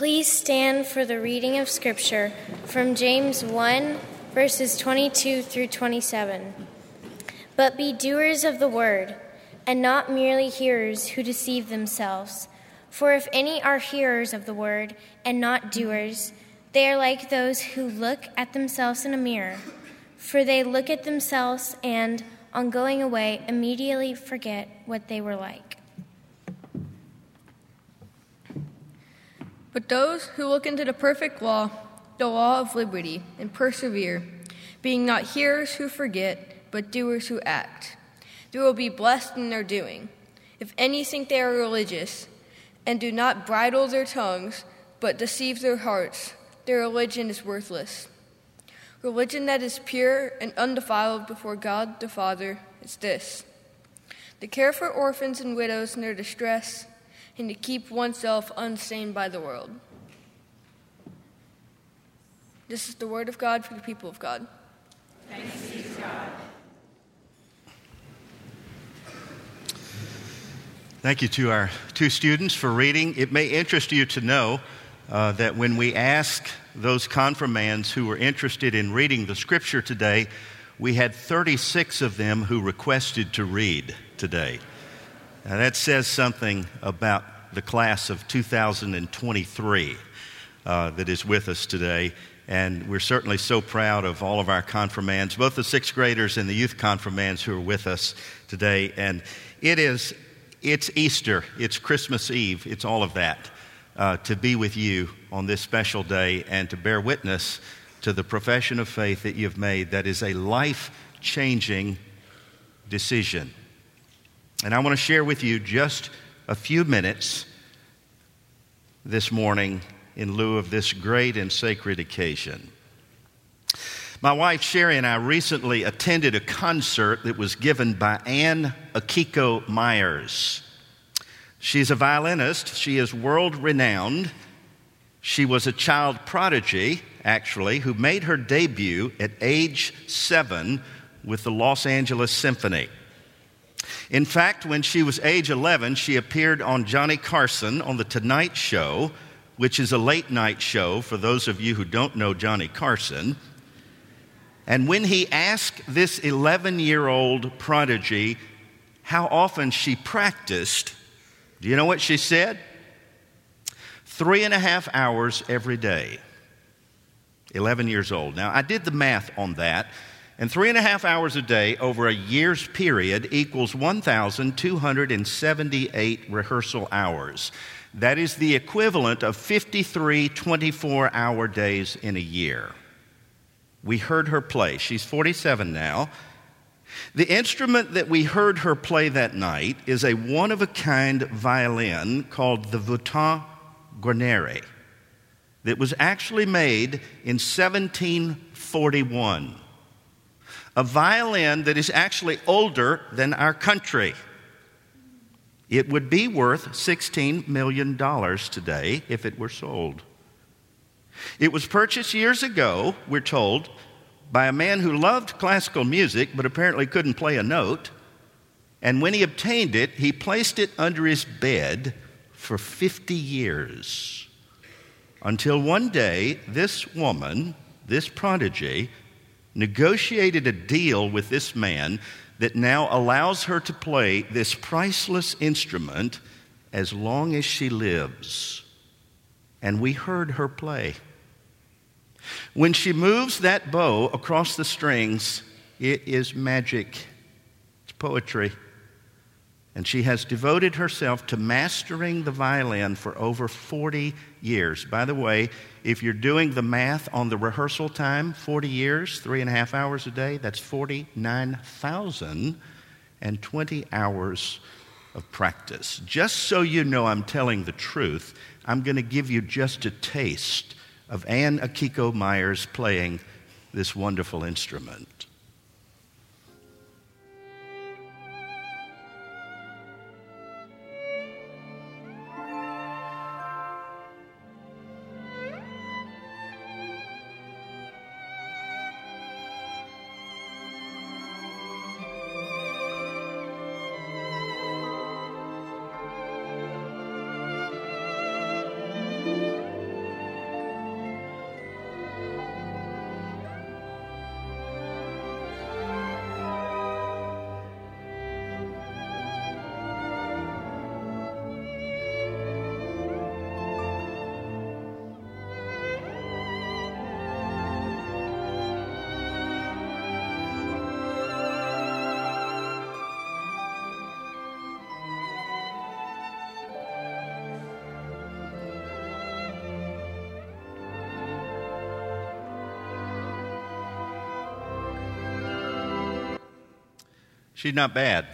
Please stand for the reading of Scripture from James 1, verses 22 through 27. But be doers of the word, and not merely hearers who deceive themselves. For if any are hearers of the word and not doers, they are like those who look at themselves in a mirror. For they look at themselves and, on going away, immediately forget what they were like. But those who look into the perfect law, the law of liberty, and persevere, being not hearers who forget, but doers who act, they will be blessed in their doing. If any think they are religious, and do not bridle their tongues, but deceive their hearts, their religion is worthless. Religion that is pure and undefiled before God the Father is this: to care for orphans and widows in their distress, and to keep oneself unstained by the world. This is the word of God for the people of God. Thanks be to God. Thank you to our two students for reading. It may interest you to know that when we asked those confirmands who were interested in reading the scripture today, we had 36 of them who requested to read today. Now that says something about the class of 2023 that is with us today. And we're certainly so proud of all of our confirmands, both the sixth graders and the youth confirmands who are with us today. And it's Easter, it's Christmas Eve, it's all of that, to be with you on this special day and to bear witness to the profession of faith that you've made that is a life-changing decision. And I want to share with you just a few minutes this morning in lieu of this great and sacred occasion. My wife Sherry and I recently attended a concert that was given by Anne Akiko Myers. She's a violinist. She is world-renowned. She was a child prodigy, actually, who made her debut at age 7 with the Los Angeles Symphony. In fact, when she was age 11, she appeared on Johnny Carson on The Tonight Show, which is a late-night show for those of you who don't know Johnny Carson. And when he asked this 11-year-old prodigy how often she practiced, do you know what she said? 3.5 hours every day. 11 years old. Now, I did the math on that. And 3.5 hours a day over a year's period equals 1,278 rehearsal hours. That is the equivalent of 53 24-hour days in a year. We heard her play. She's 47 now. The instrument that we heard her play that night is a one-of-a-kind violin called the Wouton Guarneri that was actually made in 1741. A violin that is actually older than our country. It would be worth $16 million today if it were sold. It was purchased years ago, we're told, by a man who loved classical music but apparently couldn't play a note. And when he obtained it, he placed it under his bed for 50 years. Until one day, this woman, this prodigy, negotiated a deal with this man that now allows her to play this priceless instrument as long as she lives. And we heard her play. When she moves that bow across the strings, it is magic. It's poetry. And she has devoted herself to mastering the violin for over 40 years. By the way, if you're doing the math on the rehearsal time, 40 years, 3.5 hours a day, that's 49,020 hours of practice. Just so you know I'm telling the truth, I'm going to give you just a taste of Anne Akiko Myers playing this wonderful instrument. She's not bad.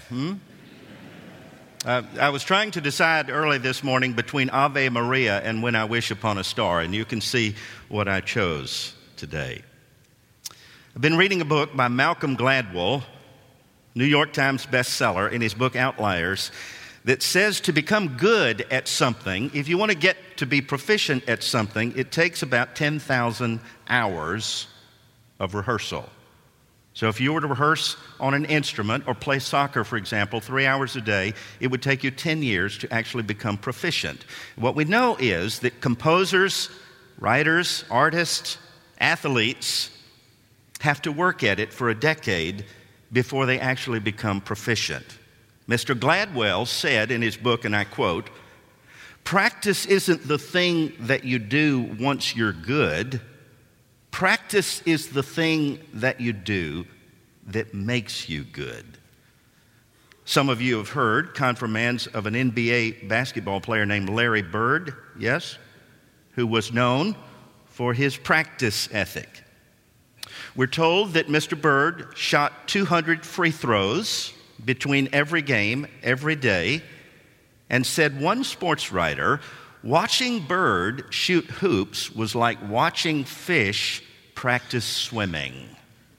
I was trying to decide early this morning between Ave Maria and When I Wish Upon a Star, and you can see what I chose today. I've been reading a book by Malcolm Gladwell, New York Times bestseller, in his book Outliers, that says to become good at something, if you want to get to be proficient at something, it takes about 10,000 hours of rehearsal. So if you were to rehearse on an instrument or play soccer, for example, 3 hours a day, it would take you 10 years to actually become proficient. What we know is that composers, writers, artists, athletes have to work at it for a decade before they actually become proficient. Mr. Gladwell said in his book, and I quote, "Practice isn't the thing that you do once you're good. Practice is the thing that you do that makes you good." Some of you have heard confirmands of an NBA basketball player named Larry Bird, yes, who was known for his practice ethic. We're told that Mr. Bird shot 200 free throws between every game, every day, and said one sports writer, watching Bird shoot hoops was like watching fish practice swimming.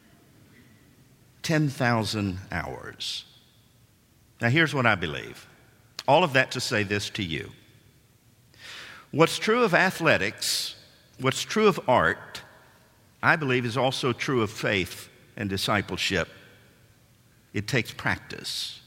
10,000 hours. Now here's what I believe. All of that to say this to you. What's true of athletics, what's true of art, I believe is also true of faith and discipleship. It takes practice.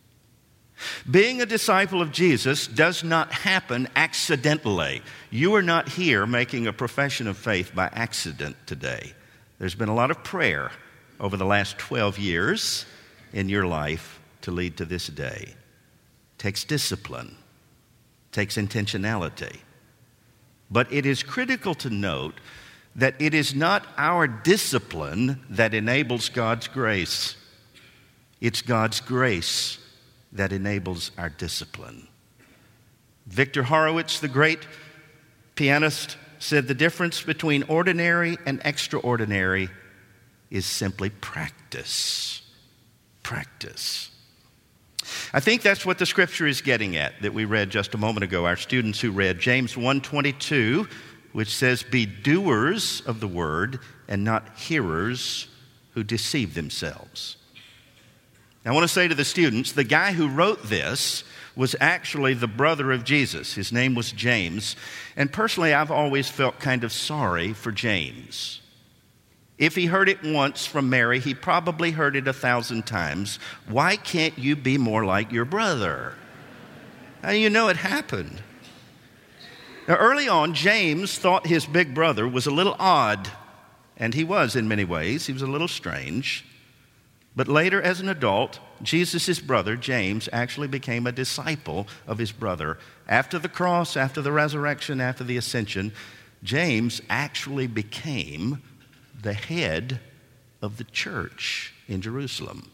Being a disciple of Jesus does not happen accidentally. You are not here making a profession of faith by accident today. There's been a lot of prayer over the last 12 years in your life to lead to this day. It takes discipline. It takes intentionality. But it is critical to note that it is not our discipline that enables God's grace. It's God's grace that enables our discipline. Victor Horowitz, the great pianist, said the difference between ordinary and extraordinary is simply practice. Practice. I think that's what the scripture is getting at that we read just a moment ago, our students who read James 1:22, which says, "Be doers of the word and not hearers who deceive themselves." I want to say to the students, the guy who wrote this was actually the brother of Jesus. His name was James. And personally, I've always felt kind of sorry for James. If he heard it once from Mary, he probably heard it 1,000 times. Why can't you be more like your brother? Now, you know it happened. Now, early on, James thought his big brother was a little odd. And he was in many ways. He was a little strange. But later, as an adult, Jesus' brother, James, actually became a disciple of his brother. After the cross, after the resurrection, after the ascension, James actually became the head of the church in Jerusalem.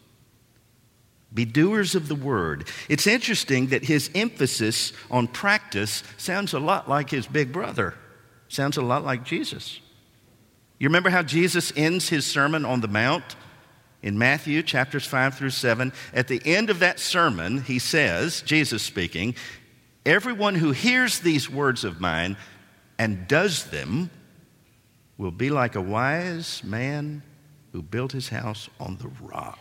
Be doers of the word. It's interesting that his emphasis on practice sounds a lot like his big brother. Sounds a lot like Jesus. You remember how Jesus ends his Sermon on the Mount? In Matthew chapters 5 through 7, at the end of that sermon, he says, Jesus speaking, "Everyone who hears these words of mine and does them will be like a wise man who built his house on the rock."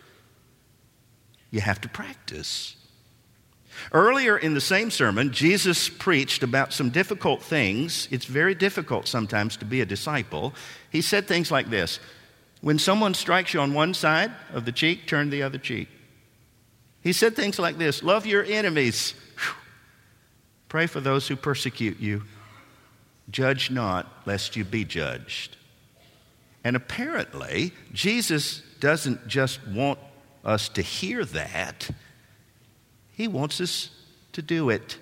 You have to practice. Earlier in the same sermon, Jesus preached about some difficult things. It's very difficult sometimes to be a disciple. He said things like this: when someone strikes you on one side of the cheek, turn the other cheek. He said things like this: love your enemies. Pray for those who persecute you. Judge not, lest you be judged. And apparently, Jesus doesn't just want us to hear that. He wants us to do it.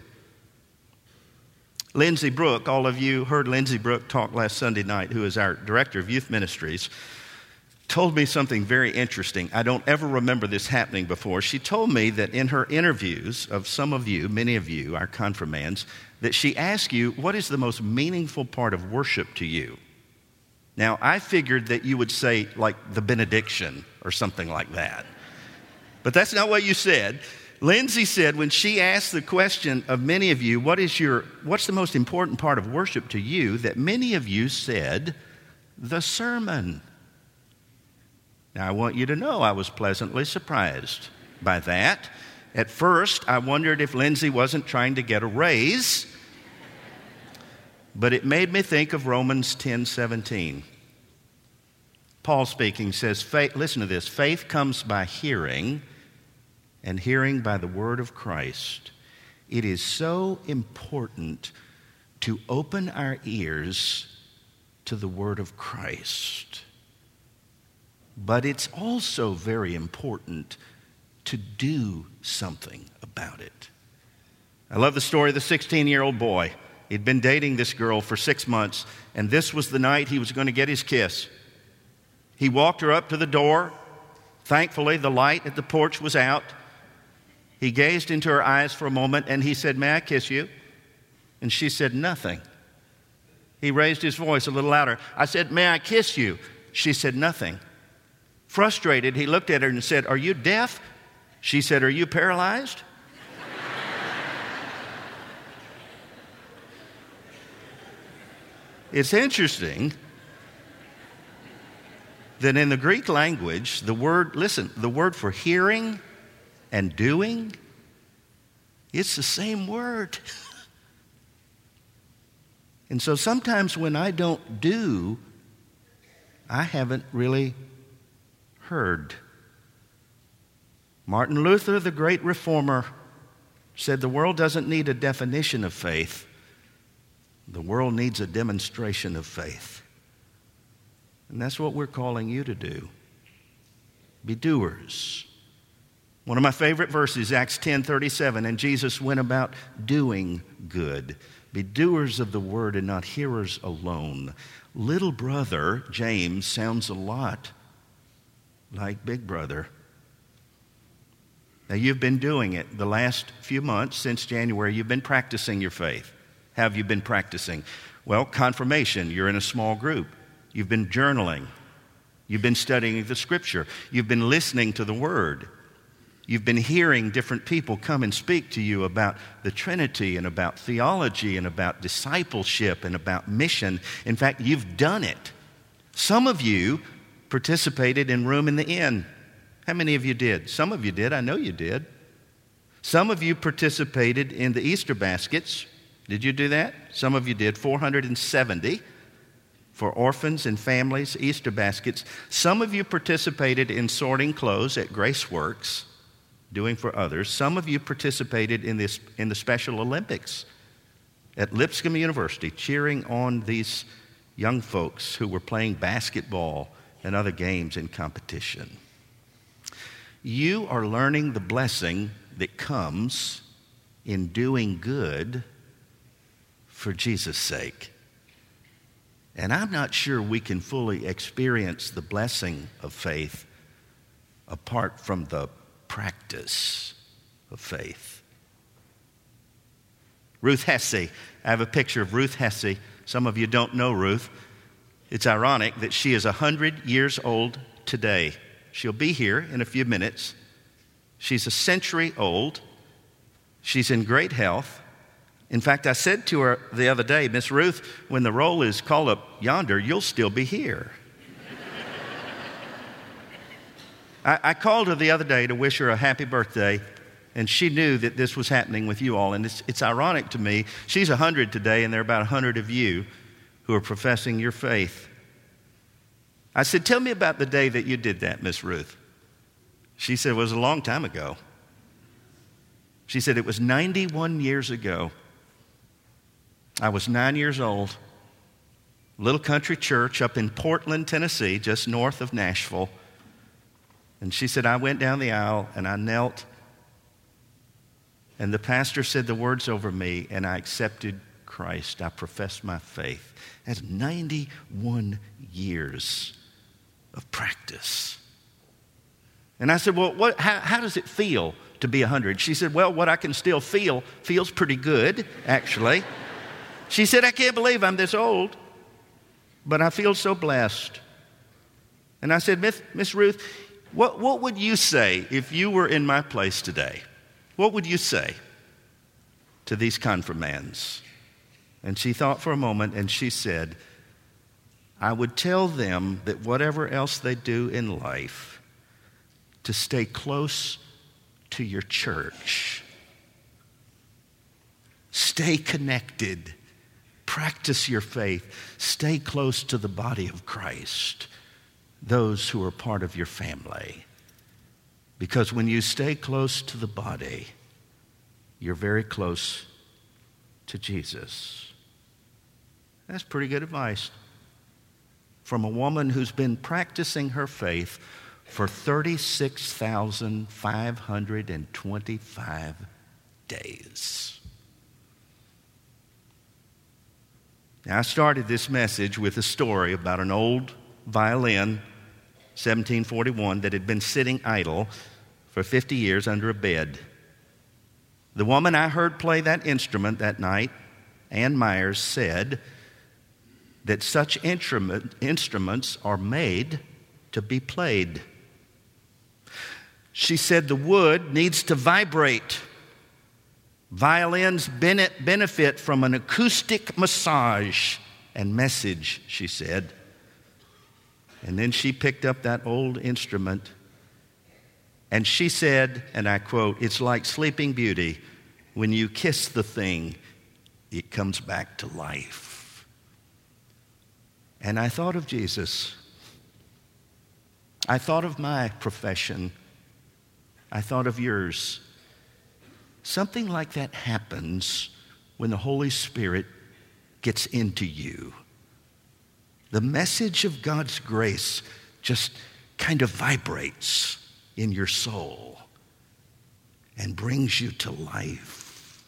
Lindsay Brooke, all of you heard Lindsay Brooke talk last Sunday night, who is our director of youth ministries, told me something very interesting. I don't ever remember this happening before. She told me that in her interviews of some of you, many of you, our confirmands, that she asked you, what is the most meaningful part of worship to you? Now, I figured that you would say like the benediction or something like that. But that's not what you said. Lindsay said when she asked the question of many of you, what's the most important part of worship to you, that many of you said, the sermon. Now, I want you to know I was pleasantly surprised by that. At first, I wondered if Lindsay wasn't trying to get a raise, but it made me think of Romans 10:17. Paul speaking says, listen to this, faith comes by hearing, and hearing by the word of Christ. It is so important to open our ears to the word of Christ. But it's also very important to do something about it. I love the story of the 16-year-old boy. He'd been dating this girl for 6 months, and this was the night he was going to get his kiss. He walked her up to the door. Thankfully, the light at the porch was out. He gazed into her eyes for a moment, and he said, "May I kiss you?" And she said nothing. He raised his voice a little louder. I said, "May I kiss you?" She said nothing. Frustrated, he looked at her and said, "Are you deaf?" She said, "Are you paralyzed?" It's interesting that in the Greek language, the word for hearing and doing, it's the same word. And so sometimes when I don't do, I haven't really heard. Martin Luther, the great reformer, said the world doesn't need a definition of faith. The world needs a demonstration of faith. And that's what we're calling you to do. Be doers. One of my favorite verses, Acts 10:37, and Jesus went about doing good. Be doers of the word and not hearers alone. Little brother, James, sounds a lot like big brother. Now, you've been doing it the last few months since January. You've been practicing your faith. How have you been practicing? Well, confirmation. You're in a small group. You've been journaling. You've been studying the Scripture. You've been listening to the Word. You've been hearing different people come and speak to you about the Trinity and about theology and about discipleship and about mission. In fact, you've done it. Some of you participated in Room in the Inn. How many of you did? Some of you did. I know you did. Some of you participated in the Easter baskets. Did you do that? Some of you did. 470 for orphans and families, Easter baskets. Some of you participated in sorting clothes at Graceworks, doing for others. Some of you participated in the Special Olympics at Lipscomb University, cheering on these young folks who were playing basketball and other games in competition. You are learning the blessing that comes in doing good for Jesus' sake. And I'm not sure we can fully experience the blessing of faith apart from the practice of faith. Ruth Hesse. I have a picture of Ruth Hesse. Some of you don't know Ruth. It's ironic that she is 100 years old today. She'll be here in a few minutes. She's a century old. She's in great health. In fact, I said to her the other day, "Miss Ruth, when the roll is called up yonder, you'll still be here." I called her the other day to wish her a happy birthday, and she knew that this was happening with you all. And it's ironic to me. She's 100 today, and there are about 100 of you who are professing your faith. I said, "Tell me about the day that you did that, Miss Ruth." She said, "It was a long time ago." She said, "It was 91 years ago. I was 9 years old. Little country church up in Portland, Tennessee, just north of Nashville." And she said, "I went down the aisle and I knelt, and the pastor said the words over me, and I accepted Christ. I professed my faith." That's 91 years of practice. And I said, "Well, how does it feel to be 100? She said, "Well, what I can still feel feels pretty good, actually." She said, "I can't believe I'm this old, but I feel so blessed." And I said, Miss Ruth, What would you say if you were in my place today? What would you say to these confirmands? And she thought for a moment and she said, I would tell them that whatever else they do in life, to stay close to your church. Stay connected. Practice your faith. Stay close to the body of Christ, those who are part of your family. Because when you stay close to the body, you're very close to Jesus. That's pretty good advice from a woman who's been practicing her faith for 36,525 days. Now, I started this message with a story about an old violin, 1741, that had been sitting idle for 50 years under a bed. The woman I heard play that instrument that night, Ann Myers, said that such instruments are made to be played. She said the wood needs to vibrate. Violins benefit from an acoustic massage and message, she said. And then she picked up that old instrument and she said, and I quote, it's like Sleeping Beauty. When you kiss the thing, it comes back to life. And I thought of Jesus. I thought of my profession. I thought of yours. Something like that happens when the Holy Spirit gets into you. The message of God's grace just kind of vibrates in your soul and brings you to life.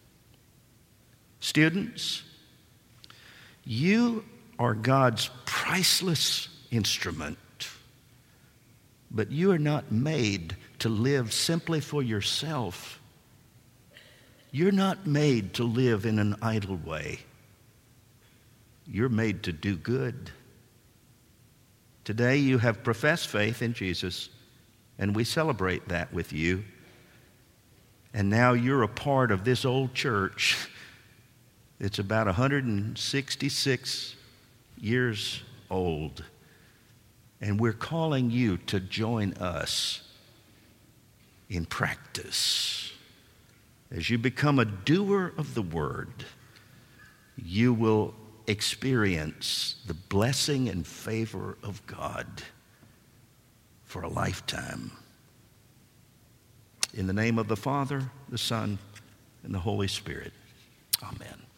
Students, you are God's priceless instrument, but you are not made to live simply for yourself. You're not made to live in an idle way. You're made to do good. Today you have professed faith in Jesus, and we celebrate that with you. And now you're a part of this old church. It's about 166 years old. And we're calling you to join us in practice. As you become a doer of the word, you will experience the blessing and favor of God for a lifetime. In the name of the Father, the Son, and the Holy Spirit. Amen.